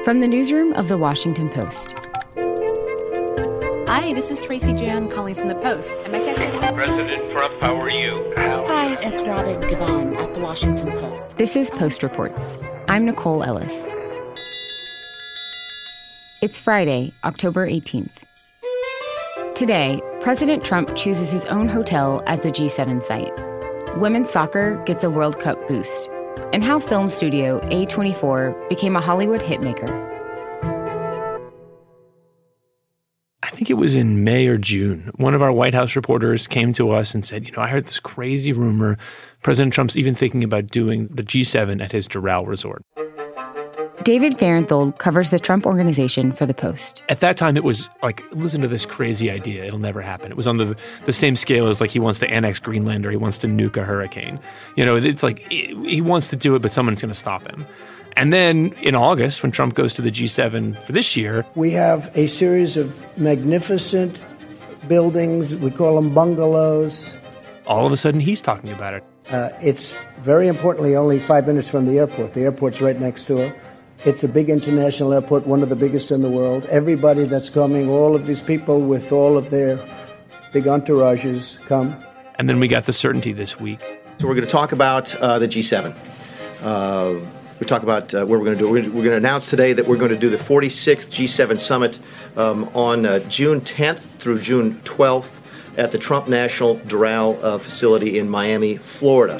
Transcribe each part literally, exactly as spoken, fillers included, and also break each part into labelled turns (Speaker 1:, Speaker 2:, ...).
Speaker 1: From the newsroom of The Washington Post.
Speaker 2: Hi, this is Tracy Jan calling from The Post. Am I catching?
Speaker 3: President Trump, how are you?
Speaker 4: Hi, it's Robin Givon at The Washington Post.
Speaker 1: This is Post Reports. I'm Nicole Ellis. It's Friday, October eighteenth. Today, President Trump chooses his own hotel as the G seven site. Women's soccer gets a World Cup boost. And how film studio A twenty-four became a Hollywood hitmaker.
Speaker 5: I think it was in May or June. One of our White House reporters came to us and said, you know, I heard this crazy rumor. President Trump's even thinking about doing the G seven at his Doral resort.
Speaker 1: David Fahrenthold covers the Trump Organization for The Post.
Speaker 5: At that time, it was like, listen to this crazy idea. It'll never happen. It was on the the same scale as like he wants to annex Greenland or he wants to nuke a hurricane. You know, it's like he wants to do it, but someone's going to stop him. And then in August, when Trump goes to the G seven for this year,
Speaker 6: we have a series of magnificent buildings. We call them bungalows.
Speaker 5: All of a sudden, he's talking about it.
Speaker 6: Uh, it's very importantly only five minutes from the airport. The airport's right next door. It's a big international airport, one of the biggest in the world. Everybody that's coming, all of these people with all of their big entourages come.
Speaker 5: And then we got the certainty this week.
Speaker 7: So we're going to talk about uh, the G seven. Uh, we talk about uh, what we're going to do. We're going to, we're going to announce today that we're going to do the forty-sixth G seven summit um, on uh, June tenth through June twelfth at the Trump National Doral uh, facility in Miami, Florida.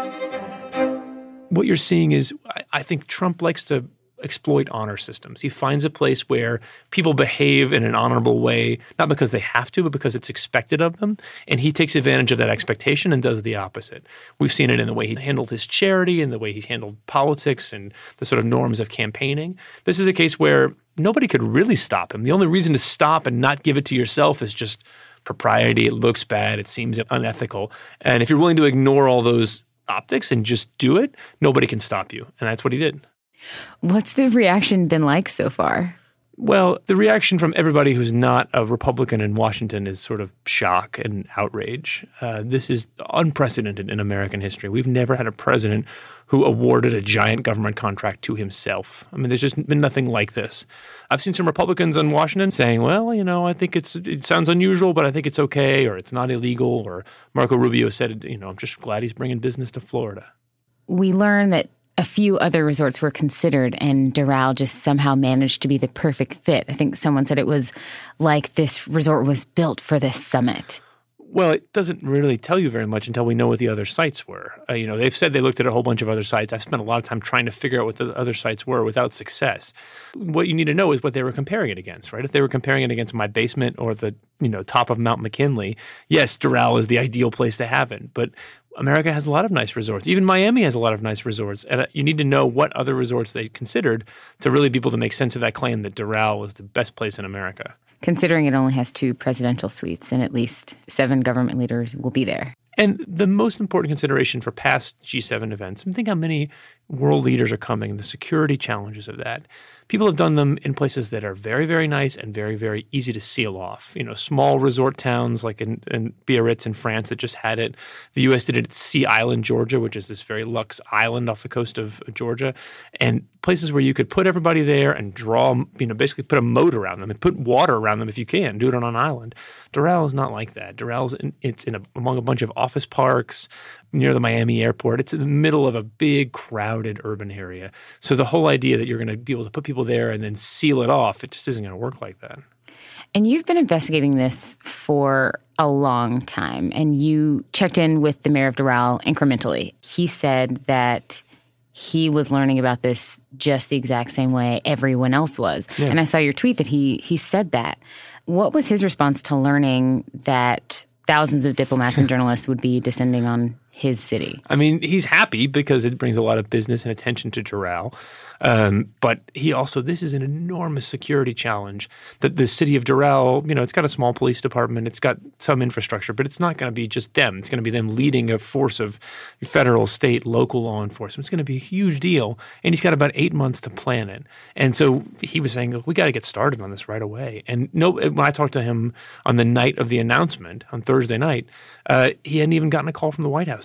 Speaker 5: What you're seeing is, I, I think Trump likes to exploit honor systems. He finds a place where people behave in an honorable way, not because they have to, but because it's expected of them. And he takes advantage of that expectation and does the opposite. We've seen it in the way he handled his charity and the way he handled politics and the sort of norms of campaigning. This is a case where nobody could really stop him. The only reason to stop and not give it to yourself is just propriety. It looks bad. It seems unethical. And if you're willing to ignore all those optics and just do it, nobody can stop you. And that's what he did.
Speaker 1: What's the reaction been like so far?
Speaker 5: Well, the reaction from everybody who's not a Republican in Washington is sort of shock and outrage. Uh, this is unprecedented in American history. We've never had a president who awarded a giant government contract to himself. I mean, there's just been nothing like this. I've seen some Republicans in Washington saying, well, you know, I think it's it sounds unusual, but I think it's okay, or it's not illegal, or Marco Rubio said, you know, I'm just glad he's bringing business to Florida.
Speaker 1: We learned that a few other resorts were considered, and Doral just somehow managed to be the perfect fit. I think someone said it was like this resort was built for this summit.
Speaker 5: Well, it doesn't really tell you very much until we know what the other sites were. Uh, you know, they've said they looked at a whole bunch of other sites. I've spent a lot of time trying to figure out what the other sites were without success. What you need to know is what they were comparing it against, right? If they were comparing it against my basement or the, you know, top of Mount McKinley, yes, Doral is the ideal place to have it. But America has a lot of nice resorts. Even Miami has a lot of nice resorts. And you need to know what other resorts they considered to really be able to make sense of that claim that Doral was the best place in America.
Speaker 1: Considering it only has two presidential suites and at least seven government leaders will be there.
Speaker 5: And the most important consideration for past G seven events, and think how many world leaders are coming, the security challenges of that. People have done them in places that are very, very nice and very, very easy to seal off. You know, small resort towns like in, in Biarritz in France that just had it. The U S did it at Sea Island, Georgia, which is this very luxe island off the coast of Georgia. And places where you could put everybody there and draw, you know, basically put a moat around them and put water around them if you can. Do it on an island. Doral is not like that. Doral's in, it's in a, among a bunch of office parks near the Miami airport. It's in the middle of a big, crowded urban area. So the whole idea that you're going to be able to put people there and then seal it off, it just isn't going to work like that.
Speaker 1: And you've been investigating this for a long time, and you checked in with the mayor of Doral incrementally. He said that he was learning about this just the exact same way everyone else was. Yeah. And I saw your tweet that he he said that. What was his response to learning that thousands of diplomats and journalists would be descending on his city?
Speaker 5: I mean, he's happy because it brings a lot of business and attention to Doral. Um, but he also, this is an enormous security challenge that the city of Doral, you know, it's got a small police department, it's got some infrastructure, but it's not going to be just them. It's going to be them leading a force of federal, state, local law enforcement. It's going to be a huge deal. And he's got about eight months to plan it. And so he was saying, look, we got to get started on this right away. And no, when I talked to him on the night of the announcement, on Thursday night, uh, he hadn't even gotten a call from the White House.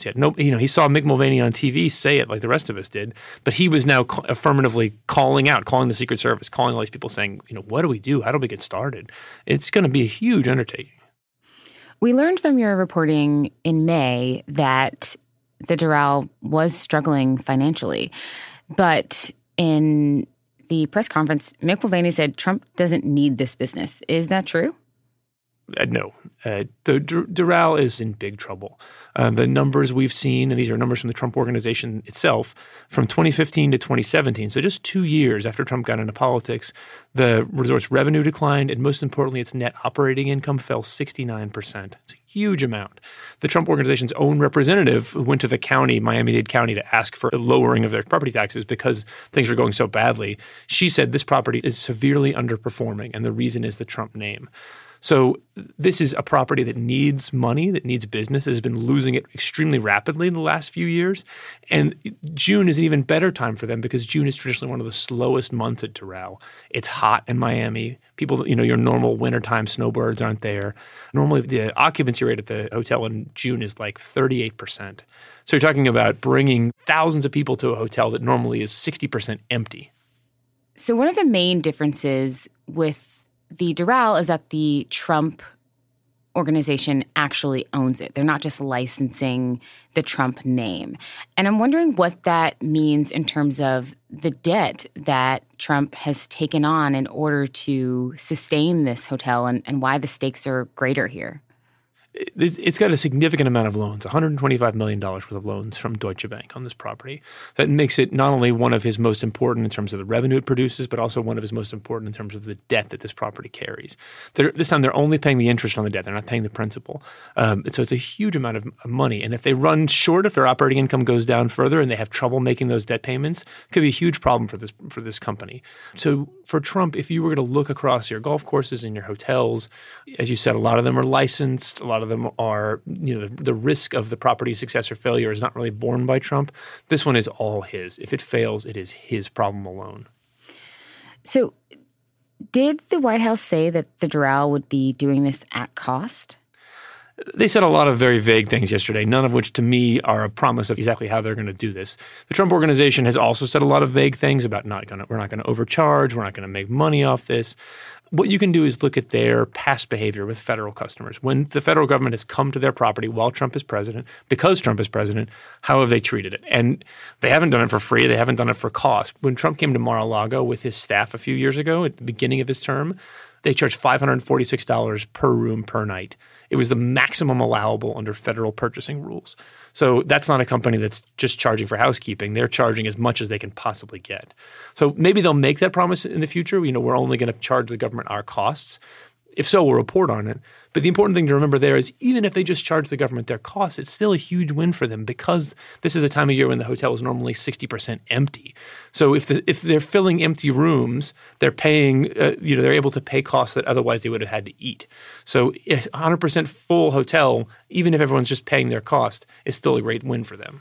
Speaker 5: yet. No, you know, he saw Mick Mulvaney on T V say it like the rest of us did, but he was now co- affirmatively calling out, calling the Secret Service, calling all these people saying, you know, what do we do? How do we get started? It's going to be a huge undertaking.
Speaker 1: We learned from your reporting in May that the Doral was struggling financially, but in the press conference, Mick Mulvaney said Trump doesn't need this business. Is that true?
Speaker 5: Uh, no. Uh, the D- Doral is in big trouble. Uh, the numbers we've seen, and these are numbers from the Trump Organization itself, from twenty fifteen to twenty seventeen, so just two years after Trump got into politics, the resort's revenue declined, and most importantly, its net operating income fell sixty-nine percent. It's a huge amount. The Trump Organization's own representative who went to the county, Miami-Dade County, to ask for a lowering of their property taxes because things were going so badly, she said this property is severely underperforming, and the reason is the Trump name. So this is a property that needs money, that needs business, has been losing it extremely rapidly in the last few years. And June is an even better time for them because June is traditionally one of the slowest months at Doral. It's hot in Miami. People, you know, your normal wintertime snowbirds aren't there. Normally the occupancy rate at the hotel in June is like thirty-eight percent. So you're talking about bringing thousands of people to a hotel that normally is sixty percent empty.
Speaker 1: So one of the main differences with the Doral is that the Trump Organization actually owns it. They're not just licensing the Trump name. And I'm wondering what that means in terms of the debt that Trump has taken on in order to sustain this hotel and, and why the stakes are greater here.
Speaker 5: It's got a significant amount of loans, one hundred twenty-five million dollars worth of loans from Deutsche Bank on this property. That makes it not only one of his most important in terms of the revenue it produces, but also one of his most important in terms of the debt that this property carries. They're, this time they're only paying the interest on the debt. They're not paying the principal. Um, so it's a huge amount of money. And if they run short, if their operating income goes down further and they have trouble making those debt payments, it could be a huge problem for this for this company. So for Trump, if you were going to look across your golf courses and your hotels, as you said, a lot of them are licensed, a lot of them are, you know, the, the risk of the property's success or failure is not really borne by Trump. This one is all his. If it fails, it is his problem alone.
Speaker 1: So did the White House say that the Doral would be doing this at cost?
Speaker 5: They said a lot of very vague things yesterday, none of which to me are a promise of exactly how they're going to do this. The Trump Organization has also said a lot of vague things about not going to, we're not going to overcharge, we're not going to make money off this. What you can do is look at their past behavior with federal customers. When the federal government has come to their property while Trump is president, because Trump is president, how have they treated it? And they haven't done it for free. They haven't done it for cost. When Trump came to Mar-a-Lago with his staff a few years ago at the beginning of his term, they charged five hundred forty-six dollars per room per night. It was the maximum allowable under federal purchasing rules. So that's not a company that's just charging for housekeeping. They're charging as much as they can possibly get. So maybe they'll make that promise in the future. You know, we're only going to charge the government our costs. If so, we'll report on it. But the important thing to remember there is even if they just charge the government their costs, it's still a huge win for them because this is a time of year when the hotel is normally sixty percent empty. So if the, if they're filling empty rooms, they're paying, uh, you know, they're able to pay costs that otherwise they would have had to eat. So a one hundred percent full hotel, even if everyone's just paying their cost, is still a great win for them.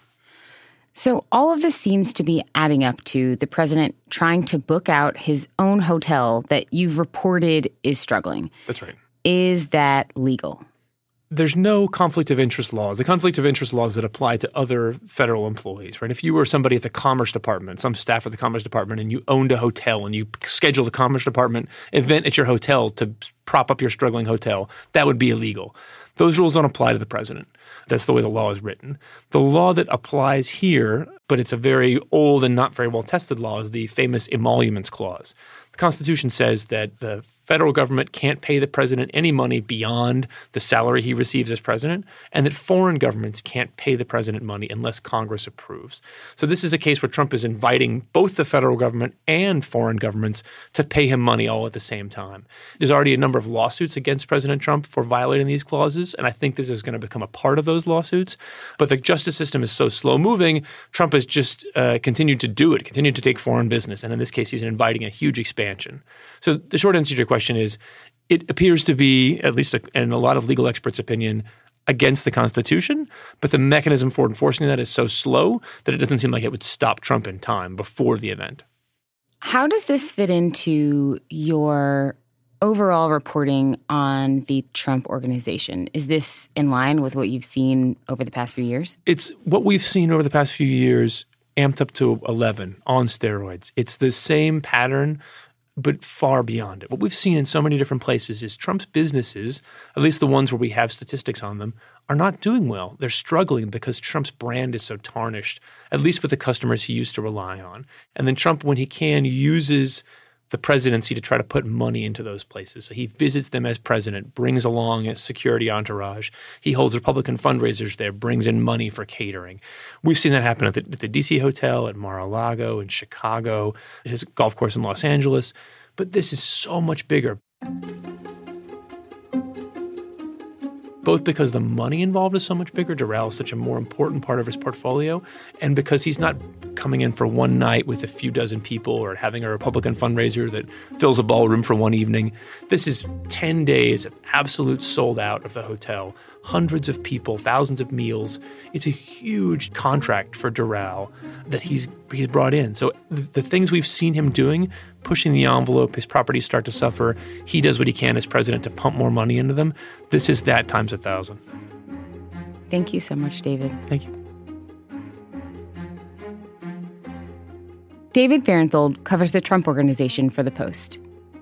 Speaker 1: So all of this seems to be adding up to the president trying to book out his own hotel that you've reported is struggling.
Speaker 5: That's right.
Speaker 1: Is that legal?
Speaker 5: There's no conflict of interest laws. The conflict of interest laws that apply to other federal employees, right? If you were somebody at the Commerce Department, some staff at the Commerce Department, and you owned a hotel and you scheduled the Commerce Department event at your hotel to prop up your struggling hotel, that would be illegal. Those rules don't apply to the president. That's the way the law is written. The law that applies here, but it's a very old and not very well-tested law, is the famous emoluments clause. The Constitution says that the federal government can't pay the president any money beyond the salary he receives as president, and that foreign governments can't pay the president money unless Congress approves. So this is a case where Trump is inviting both the federal government and foreign governments to pay him money all at the same time. There's already a number of lawsuits against President Trump for violating these clauses, and I think this is going to become a part of those lawsuits. But the justice system is so slow-moving, Trump has just uh, continued to do it, continued to take foreign business, and in this case, he's inviting a huge expansion. So the short answer to your question question is, it appears to be, at least in a lot of legal experts' opinion, against the Constitution, but the mechanism for enforcing that is so slow that it doesn't seem like it would stop Trump in time before the event.
Speaker 1: How does this fit into your overall reporting on the Trump Organization? Is this in line with what you've seen over the past few years?
Speaker 5: It's what we've seen over the past few years amped up to eleven on steroids. It's the same pattern, but far beyond it. What we've seen in so many different places is Trump's businesses, at least the ones where we have statistics on them, are not doing well. They're struggling because Trump's brand is so tarnished, at least with the customers he used to rely on. And then Trump, when he can, uses the presidency to try to put money into those places. So he visits them as president, brings along a security entourage. He holds Republican fundraisers there, brings in money for catering. We've seen that happen at the, at the D C Hotel, at Mar-a-Lago, in Chicago, at his golf course in Los Angeles. But this is so much bigger. Both because the money involved is so much bigger, Doral is such a more important part of his portfolio, and because he's not coming in for one night with a few dozen people or having a Republican fundraiser that fills a ballroom for one evening. This is ten days of absolute sold out of the hotel, hundreds of people, thousands of meals. It's a huge contract for Doral that he's he's brought in. So the things we've seen him doing, pushing the envelope, his properties start to suffer. He does what he can as president to pump more money into them. This is that times a thousand.
Speaker 1: Thank you so much, David.
Speaker 5: Thank you.
Speaker 1: David Fahrenthold covers the Trump Organization for The Post.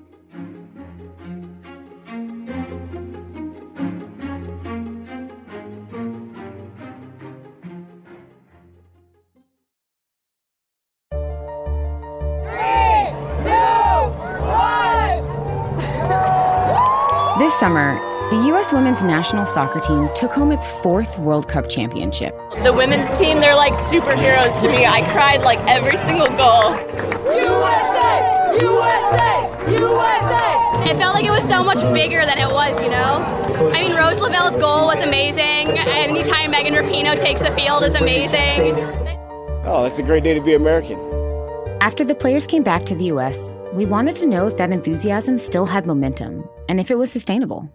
Speaker 1: This summer, the U S women's national soccer team took home its fourth World Cup championship.
Speaker 8: The women's team, they're like superheroes to me. I cried like every single goal.
Speaker 9: U S A! U S A! U S A!
Speaker 2: It felt like it was so much bigger than it was, you know? I mean, Rose Lavelle's goal was amazing. Anytime Megan Rapinoe takes the field is amazing.
Speaker 10: Oh, it's a great day to be American.
Speaker 1: After the players came back to the U S, we wanted to know if that enthusiasm still had momentum and if it was sustainable.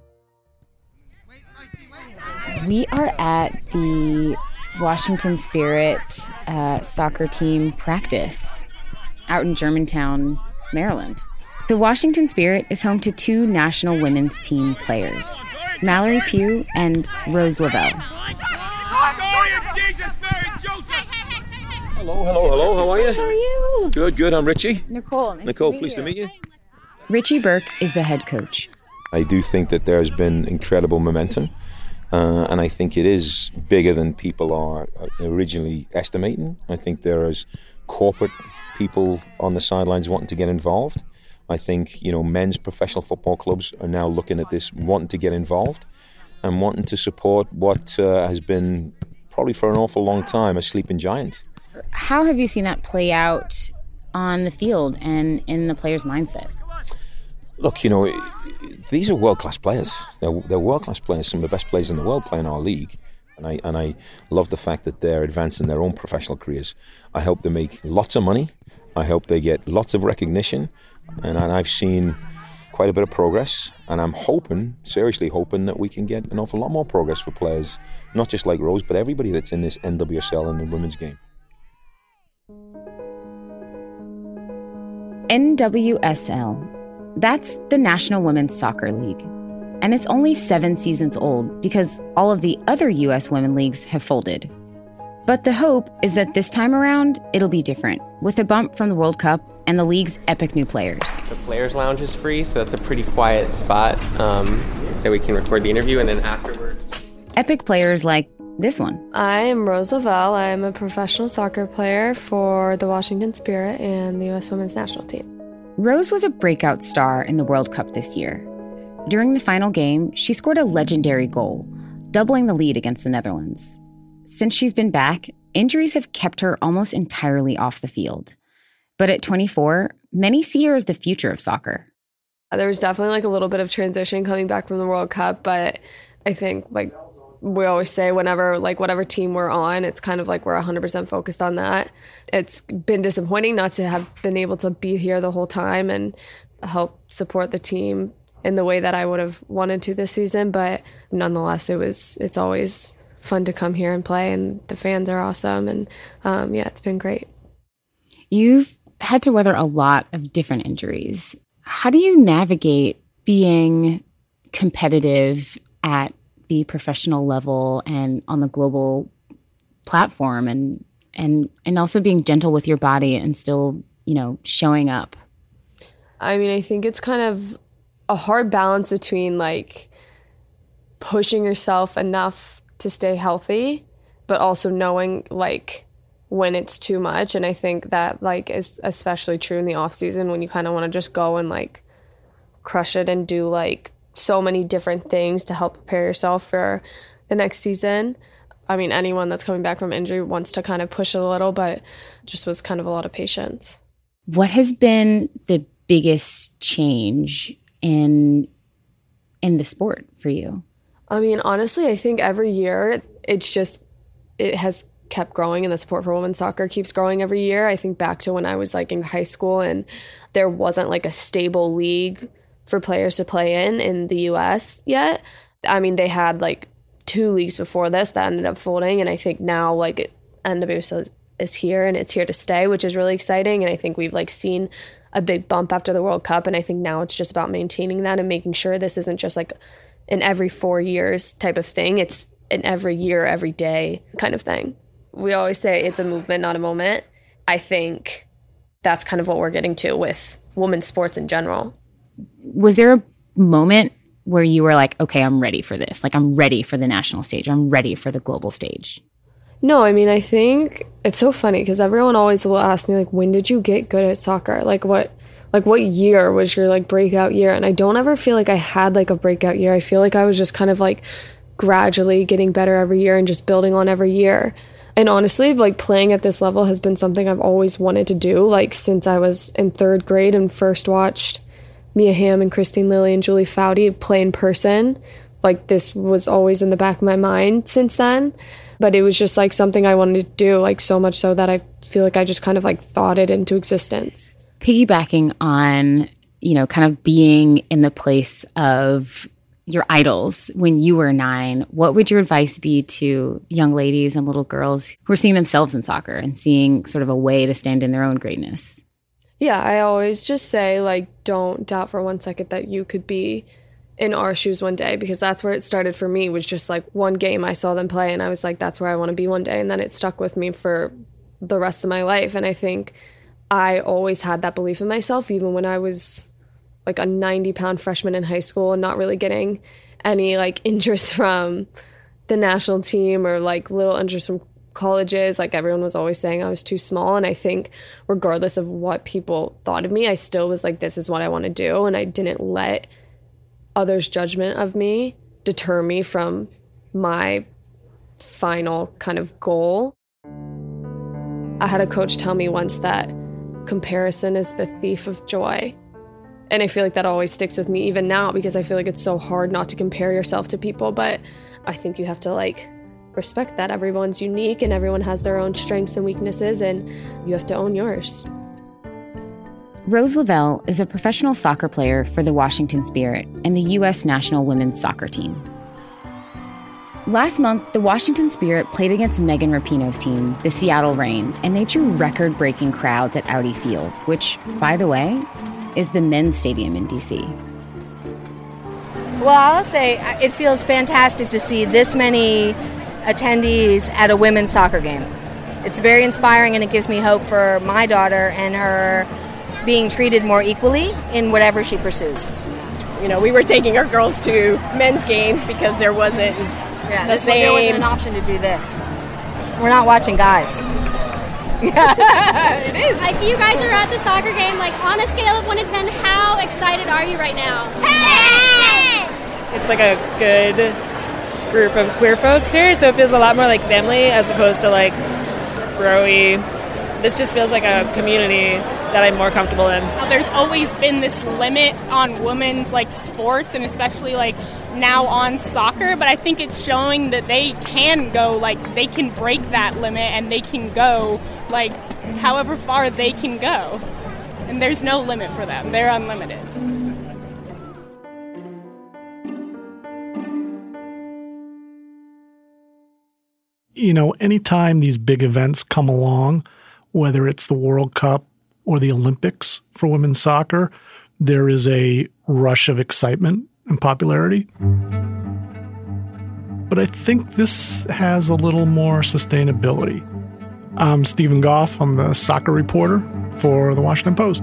Speaker 1: We are at the Washington Spirit uh, soccer team practice out in Germantown, Maryland. The Washington Spirit is home to two national women's team players, Mallory Pugh and Rose Lavelle.
Speaker 11: Hello, hello, hello. How are you?
Speaker 1: How are you?
Speaker 11: Good, good. I'm Richie.
Speaker 1: Nicole. Nice
Speaker 11: Nicole,
Speaker 1: to
Speaker 11: pleased to meet you.
Speaker 1: Richie Burke is the head coach.
Speaker 11: I do think that there has been incredible momentum, uh, and I think it is bigger than people are originally estimating. I think there is corporate people on the sidelines wanting to get involved. I think, you know, men's professional football clubs are now looking at this, wanting to get involved and wanting to support what uh, has been probably for an awful long time a sleeping giant.
Speaker 1: How have you seen that play out on the field and in the players' mindset?
Speaker 11: Look, you know, these are world-class players. They're, they're world-class players, some of the best players in the world play in our league. And I and I love the fact that they're advancing their own professional careers. I hope they make lots of money. I hope they get lots of recognition. And, and I've seen quite a bit of progress. And I'm hoping, seriously hoping, that we can get an awful lot more progress for players, not just like Rose, but everybody that's in this N W S L and the women's game.
Speaker 1: N W S L. That's the National Women's Soccer League. And it's only seven seasons old because all of the other U S women leagues have folded. But the hope is that this time around, it'll be different, with a bump from the World Cup and the league's epic new players.
Speaker 12: The Players Lounge is free, so that's a pretty quiet spot um, that we can record the interview, and then afterwards.
Speaker 1: Epic players like this one.
Speaker 13: I'm Rose Lavelle. I'm a professional soccer player for the Washington Spirit and the U S Women's National Team.
Speaker 1: Rose was a breakout star in the World Cup this year. During the final game, she scored a legendary goal, doubling the lead against the Netherlands. Since she's been back, injuries have kept her almost entirely off the field. But at twenty-four, many see her as the future of soccer.
Speaker 13: There was definitely like a little bit of transition coming back from the World Cup, but I think like we always say, whenever like whatever team we're on, it's kind of like we're one hundred percent focused on that. It's been disappointing not to have been able to be here the whole time and help support the team in the way that I would have wanted to this season, but nonetheless, it was it's always fun to come here and play, and the fans are awesome, and um, yeah, it's been great.
Speaker 1: You've had to weather a lot of different injuries. How do you navigate being competitive at the professional level and on the global platform, and and and also being gentle with your body and still, you know, showing up?
Speaker 13: I mean, I think it's kind of a hard balance between like pushing yourself enough to stay healthy, but also knowing like when it's too much. And I think that like is especially true in the off season when you kind of want to just go and like crush it and do like so many different things to help prepare yourself for the next season. I mean, anyone that's coming back from injury wants to kind of push it a little, but just was kind of a lot of patience.
Speaker 1: What has been the biggest change in in the sport for you?
Speaker 13: I mean, honestly, I think every year it's just, it has kept growing, and the support for women's soccer keeps growing every year. I think back to when I was like in high school and there wasn't like a stable league for players to play in in the U S yet. I mean, they had like two leagues before this that ended up folding, and I think now like N W S L is, is here and it's here to stay, which is really exciting. And I think we've like seen a big bump after the World Cup, and I think now it's just about maintaining that and making sure this isn't just like an every four years type of thing. It's an every year, every day kind of thing. We always say it's a movement, not a moment. I think that's kind of what we're getting to with women's sports in general.
Speaker 1: Was there a moment where you were like, okay, I'm ready for this? Like, I'm ready for the national stage. I'm ready for the global stage.
Speaker 13: No, I mean, I think it's so funny because everyone always will ask me, like, when did you get good at soccer? Like, what, like, what year was your, like, breakout year? And I don't ever feel like I had, like, a breakout year. I feel like I was just kind of, like, gradually getting better every year and just building on every year. And honestly, like, playing at this level has been something I've always wanted to do, like, since I was in third grade and first watched Mia Hamm and Christine Lilly and Julie Foudy play in person. Like, this was always in the back of my mind since then. But it was just, like, something I wanted to do, like, so much so that I feel like I just kind of, like, thought it into existence.
Speaker 1: Piggybacking on, you know, kind of being in the place of your idols when you were nine, what would your advice be to young ladies and little girls who are seeing themselves in soccer and seeing sort of a way to stand in their own greatness?
Speaker 13: Yeah, I always just say, like, don't doubt for one second that you could be in our shoes one day, because that's where it started for me, was just like one game I saw them play and I was like, that's where I want to be one day. And then it stuck with me for the rest of my life. And I think I always had that belief in myself, even when I was like a ninety pound freshman in high school and not really getting any like interest from the national team or like little interest from colleges. Like, everyone was always saying I was too small. And I think regardless of what people thought of me, I still was like, this is what I want to do. And I didn't let others' judgment of me deter me from my final kind of goal. I had a coach tell me once that comparison is the thief of joy. And I feel like that always sticks with me even now, because I feel like it's so hard not to compare yourself to people. But I think you have to like respect that everyone's unique and everyone has their own strengths and weaknesses, and you have to own yours.
Speaker 1: Rose Lavelle is a professional soccer player for the Washington Spirit and the U S national women's soccer team. Last month, the Washington Spirit played against Megan Rapinoe's team, the Seattle Reign, and they drew record-breaking crowds at Audi Field, which, by the way, is the men's stadium in D C.
Speaker 14: Well, I'll say it feels fantastic to see this many attendees at a women's soccer game. It's very inspiring, and it gives me hope for my daughter and her being treated more equally in whatever she pursues.
Speaker 8: You know, we were taking our girls to men's games because there wasn't
Speaker 14: yeah,
Speaker 8: the same...
Speaker 14: there wasn't an option to do this. We're not watching guys.
Speaker 8: It is.
Speaker 2: I see you guys are at the soccer game. Like, on a scale of one to ten, how excited are you right now?
Speaker 15: Hey! It's like a good group of queer folks here, so it feels a lot more like family as opposed to like bro-y. This just feels like a community that I'm more comfortable in.
Speaker 16: There's always been this limit on women's like sports, and especially like now on soccer, but I think it's showing that they can go, like they can break that limit and they can go like however far they can go, and there's no limit for them. They're unlimited.
Speaker 17: You know, anytime these big events come along, whether it's the World Cup or the Olympics for women's soccer, there is a rush of excitement and popularity. But I think this has a little more sustainability. I'm Stephen Goff. I'm the soccer reporter for The Washington Post.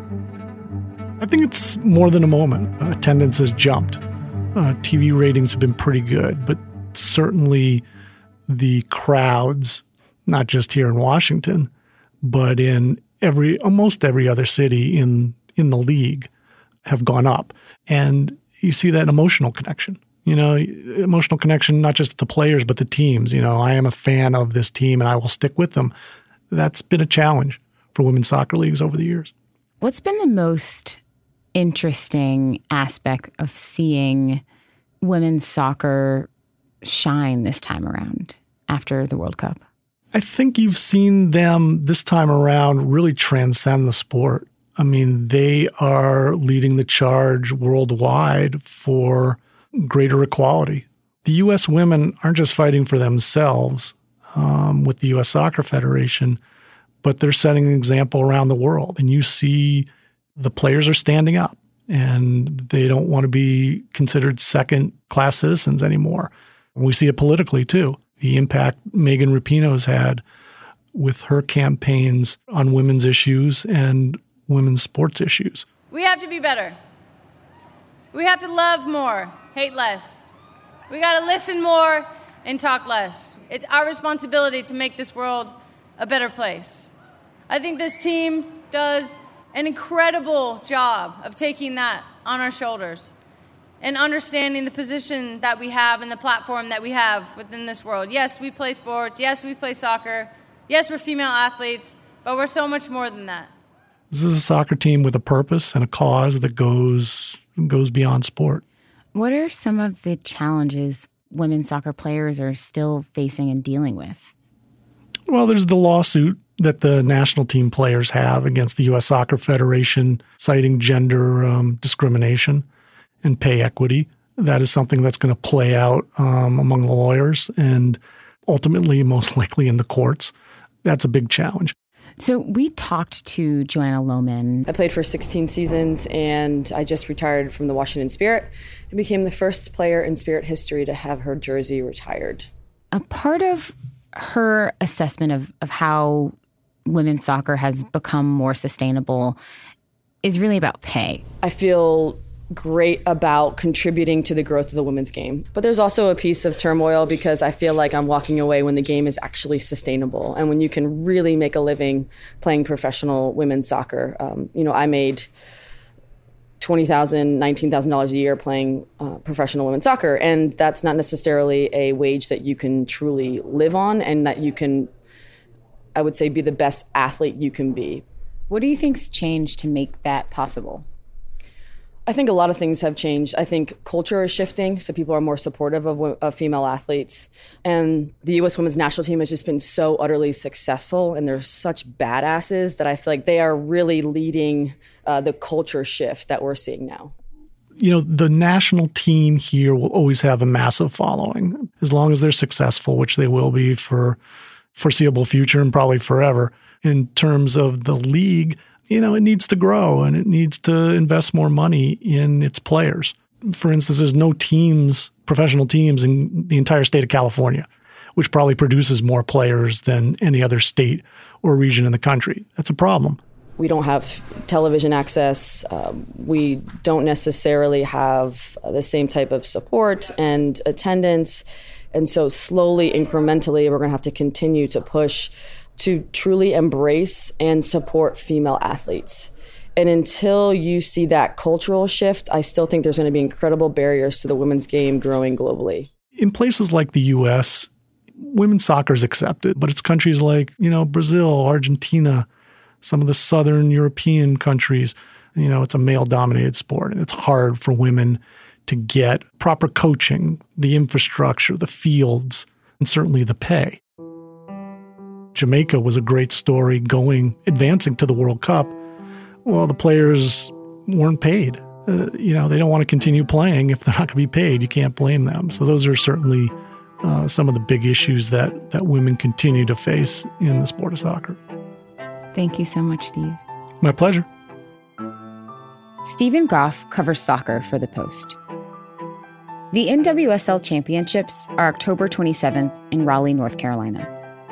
Speaker 17: I think it's more than a moment. Attendance has jumped. Uh, T V ratings have been pretty good, but certainly the crowds, not just here in Washington, but in every almost every other city in in the league, have gone up. And you see that emotional connection. You know, emotional connection, not just the players, but the teams. You know, I am a fan of this team and I will stick with them. That's been a challenge for women's soccer leagues over the years.
Speaker 1: What's been the most interesting aspect of seeing women's soccer shine this time around after the World Cup?
Speaker 17: I think you've seen them this time around really transcend the sport. I mean, they are leading the charge worldwide for greater equality. The U S women aren't just fighting for themselves um, with the U S Soccer Federation, but they're setting an example around the world. And you see the players are standing up and they don't want to be considered second-class citizens anymore. And we see it politically, too. The impact Megan Rapinoe has had with her campaigns on women's issues and women's sports issues.
Speaker 18: We have to be better. We have to love more, hate less. We got to listen more and talk less. It's our responsibility to make this world a better place. I think this team does an incredible job of taking that on our shoulders and understanding the position that we have and the platform that we have within this world. Yes, we play sports. Yes, we play soccer. Yes, we're female athletes, but we're so much more than that.
Speaker 17: This is a soccer team with a purpose and a cause that goes goes beyond sport.
Speaker 1: What are some of the challenges women's soccer players are still facing and dealing with?
Speaker 17: Well, there's the lawsuit that the national team players have against the U S Soccer Federation citing gender um, discrimination and pay equity. That is something that's going to play out um, among the lawyers and ultimately most likely in the courts. That's a big challenge.
Speaker 1: So we talked to Joanna Lohman.
Speaker 19: I played for sixteen seasons, and I just retired from the Washington Spirit and became the first player in Spirit history to have her jersey retired.
Speaker 1: A part of her assessment of, of how women's soccer has become more sustainable is really about pay.
Speaker 19: I feel great about contributing to the growth of the women's game. But there's also a piece of turmoil because I feel like I'm walking away when the game is actually sustainable and when you can really make a living playing professional women's soccer. Um, you know, I made twenty thousand dollars, nineteen thousand dollars a year playing uh, professional women's soccer, and that's not necessarily a wage that you can truly live on and that you can, I would say, be the best athlete you can be.
Speaker 1: What do you think's changed to make that possible?
Speaker 19: I think a lot of things have changed. I think culture is shifting, so people are more supportive of, of female athletes. And the U S women's national team has just been so utterly successful, and they're such badasses that I feel like they are really leading uh, the culture shift that we're seeing now.
Speaker 17: You know, the national team here will always have a massive following, as long as they're successful, which they will be for foreseeable future and probably forever. In terms of the league, you know, it needs to grow and it needs to invest more money in its players. For instance, there's no teams, professional teams in the entire state of California, which probably produces more players than any other state or region in the country. That's a problem.
Speaker 19: We don't have television access. Um, we don't necessarily have the same type of support and attendance. And so slowly, incrementally, we're going to have to continue to push to truly embrace and support female athletes. And until you see that cultural shift, I still think there's going to be incredible barriers to the women's game growing globally.
Speaker 17: In places like the U S, women's soccer is accepted, but it's countries like, you know, Brazil, Argentina, some of the southern European countries, you know, it's a male-dominated sport, and it's hard for women to get proper coaching, the infrastructure, the fields, and certainly the pay. Jamaica was a great story going, advancing to the World Cup. Well, the players weren't paid. Uh, you know, they don't want to continue playing if they're not going to be paid. You can't blame them. So those are certainly uh, some of the big issues that, that women continue to face in the sport of soccer.
Speaker 1: Thank you so much, Steve.
Speaker 17: My pleasure.
Speaker 1: Stephen Goff covers soccer for The Post. The N W S L Championships are October twenty-seventh in Raleigh, North Carolina.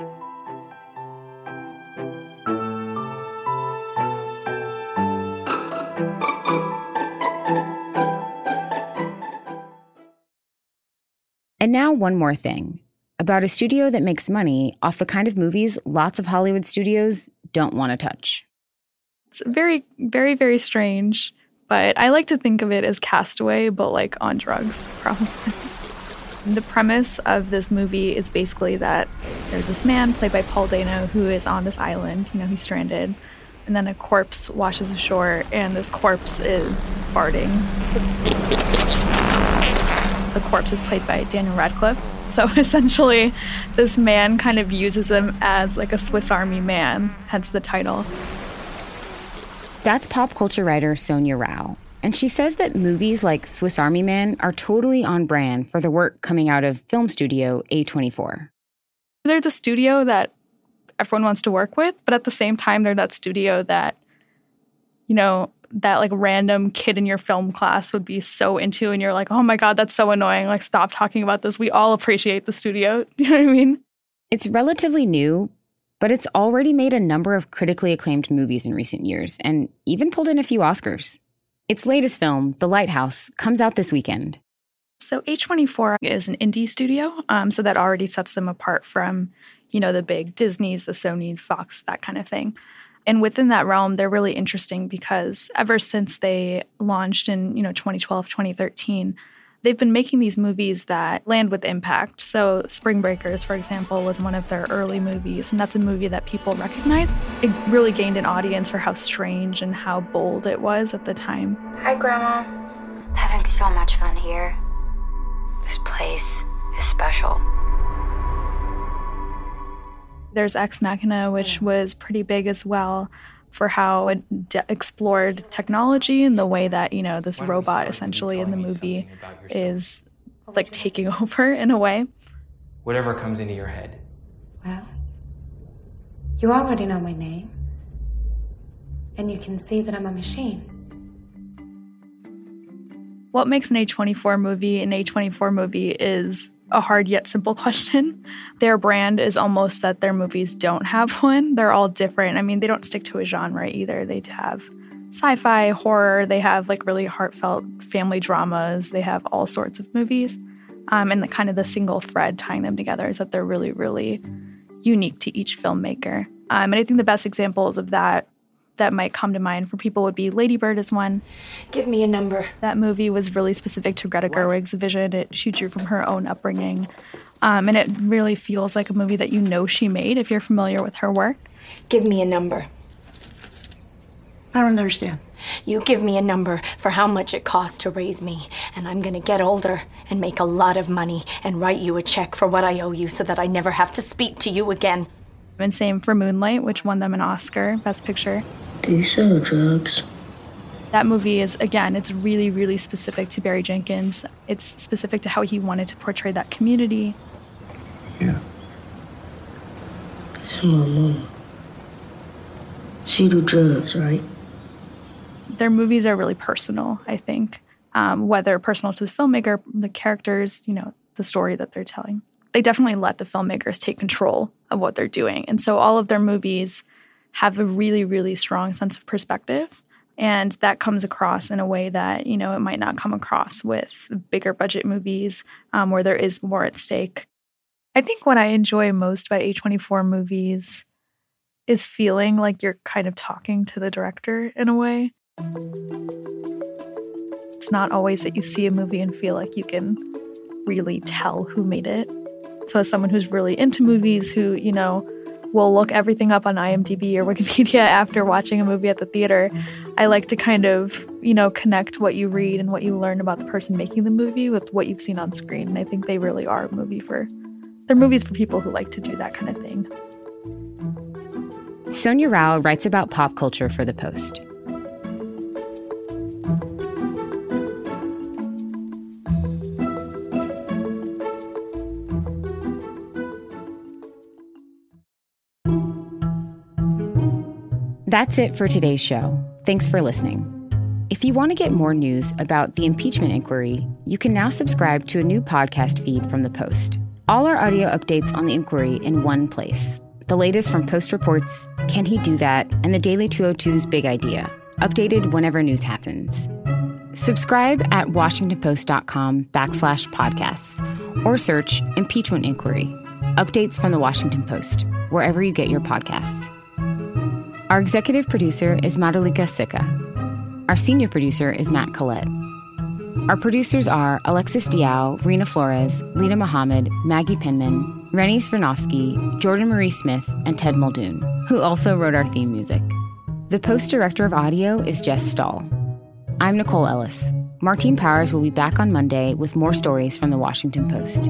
Speaker 1: And now one more thing, about a studio that makes money off the kind of movies lots of Hollywood studios don't want to touch.
Speaker 20: It's very, very, very strange, but I like to think of it as Castaway, but like on drugs, probably. The premise of this movie is basically that there's this man played by Paul Dano who is on this island, you know, he's stranded, and then a corpse washes ashore, and this corpse is farting. The corpse is played by Daniel Radcliffe. So essentially, this man kind of uses him as like a Swiss Army man, hence the title.
Speaker 1: That's pop culture writer Sonia Rao. And she says that movies like Swiss Army Man are totally on brand for the work coming out of film studio A twenty-four.
Speaker 20: They're the studio that everyone wants to work with, but at the same time, they're that studio that, you know, that like random kid in your film class would be so into, and you're like, oh my God, that's so annoying. Like, stop talking about this. We all appreciate the studio. You know what I mean?
Speaker 1: It's relatively new, but it's already made a number of critically acclaimed movies in recent years and even pulled in a few Oscars. Its latest film, The Lighthouse, comes out this weekend.
Speaker 20: So A twenty-four is an indie studio, um, so that already sets them apart from, you know, the big Disneys, the Sonys, Fox, that kind of thing. And within that realm, they're really interesting because ever since they launched in, you know, twenty twelve, twenty thirteen, they've been making these movies that land with impact. So Spring Breakers, for example, was one of their early movies, and that's a movie that people recognize. It really gained an audience for how strange and how bold it was at the time.
Speaker 21: Hi, Grandma. Having so much fun here. This place is special.
Speaker 20: There's Ex Machina, which was pretty big as well for how it d- explored technology and the way that, you know, this robot essentially in the movie is like taking over in a way.
Speaker 22: Whatever comes into your head.
Speaker 23: Well, you already know my name. And you can see that I'm a machine.
Speaker 20: What makes an A twenty-four movie an A twenty-four movie is a hard yet simple question. Their brand is almost that their movies don't have one. They're all different. I mean, they don't stick to a genre either. They have sci-fi, horror. They have like really heartfelt family dramas. They have all sorts of movies. Um, and the kind of the single thread tying them together is that they're really, really unique to each filmmaker. Um, and I think the best examples of that that might come to mind for people would be Lady Bird is one.
Speaker 21: Give me a number.
Speaker 20: That movie was really specific to Greta Gerwig's vision. It shoots you from her own upbringing. Um, and it really feels like a movie that you know she made if you're familiar with her work.
Speaker 21: Give me a number. I don't understand. You give me a number for how much it costs to raise me, and I'm gonna get older and make a lot of money and write you a check for what I owe you so that I never have to speak to you again.
Speaker 20: And same for Moonlight, which won them an Oscar, Best Picture.
Speaker 21: Do you sell drugs?
Speaker 20: That movie is, again, it's really, really specific to Barry Jenkins. It's specific to how he wanted to portray that community.
Speaker 21: Yeah. And my mom. She do drugs, right?
Speaker 20: Their movies are really personal, I think. Um, whether personal to the filmmaker, the characters, you know, the story that they're telling. They definitely let the filmmakers take control of what they're doing. And so all of their movies have a really, really strong sense of perspective. And that comes across in a way that, you know, it might not come across with bigger budget movies um, where there is more at stake. I think what I enjoy most about A twenty-four movies is feeling like you're kind of talking to the director in a way. It's not always that you see a movie and feel like you can really tell who made it. So as someone who's really into movies, who, you know, will look everything up on IMDb or Wikipedia after watching a movie at the theater, I like to kind of, you know, connect what you read and what you learn about the person making the movie with what you've seen on screen. And I think they really are a movie for, they're movies for people who like to do that kind of thing.
Speaker 1: Sonia Rao writes about pop culture for The Post. That's it for today's show. Thanks for listening. If you want to get more news about the impeachment inquiry, you can now subscribe to a new podcast feed from The Post. All our audio updates on the inquiry in one place. The latest from Post reports, Can He Do That? And the Daily two oh two's Big Idea, updated whenever news happens. Subscribe at washingtonpost.com backslash podcasts or search Impeachment Inquiry, updates from the Washington Post, wherever you get your podcasts. Our executive producer is Madhulika Sikka. Our senior producer is Matt Collette. Our producers are Alexis Diao, Rena Flores, Lena Mohammed, Maggie Penman, Rennie Svirnovsky, Jordan Marie Smith, and Ted Muldoon, who also wrote our theme music. The Post Director of Audio is Jess Stahl. I'm Nicole Ellis. Martine Powers will be back on Monday with more stories from the Washington Post.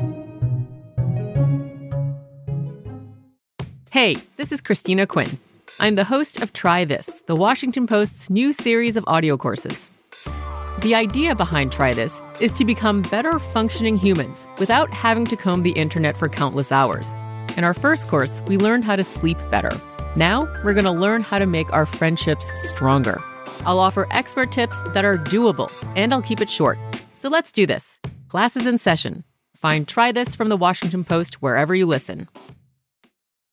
Speaker 3: Hey, this is Christina Quinn. I'm the host of Try This, the Washington Post's new series of audio courses. The idea behind Try This is to become better functioning humans without having to comb the internet for countless hours. In our first course, we learned how to sleep better. Now, we're going to learn how to make our friendships stronger. I'll offer expert tips that are doable, and I'll keep it short. So let's do this. Class is in session. Find Try This from the Washington Post wherever you listen.